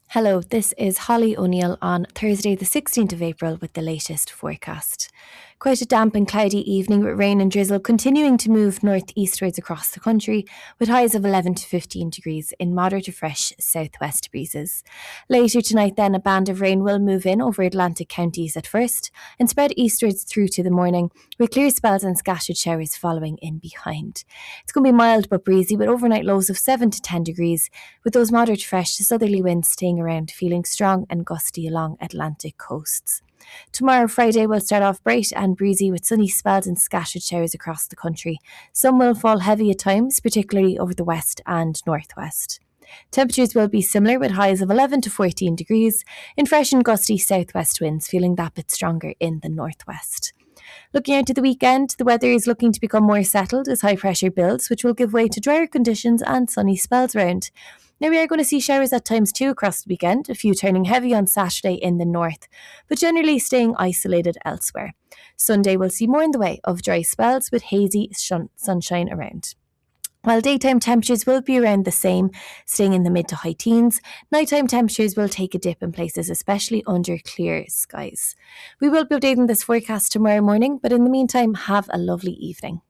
Hello, this is Holly O'Neill on Thursday, the 16th of April, with the latest forecast. Quite a damp and cloudy evening with rain and drizzle continuing to move northeastwards across the country, with highs of 11 to 15 degrees in moderate to fresh southwest breezes. Later tonight, then, a band of rain will move in over Atlantic counties at first and spread eastwards through to the morning, with clear spells and scattered showers following in behind. It's going to be mild but breezy, with overnight lows of 7 to 10 degrees, with those moderate to fresh southerly winds staying around, feeling strong and gusty along Atlantic coasts. Tomorrow, Friday, will start off bright and breezy with sunny spells and scattered showers across the country. Some will fall heavy at times, particularly over the west and northwest. Temperatures will be similar with highs of 11 to 14 degrees in fresh and gusty southwest winds, feeling that bit stronger in the northwest. Looking out to the weekend, the weather is looking to become more settled as high pressure builds, which will give way to drier conditions and sunny spells around. Now, we are going to see showers at times too across the weekend, a few turning heavy on Saturday in the north, but generally staying isolated elsewhere. Sunday will see more in the way of dry spells with hazy sunshine around. While daytime temperatures will be around the same, staying in the mid to high teens, nighttime temperatures will take a dip in places, especially under clear skies. We will be updating this forecast tomorrow morning, but in the meantime, have a lovely evening.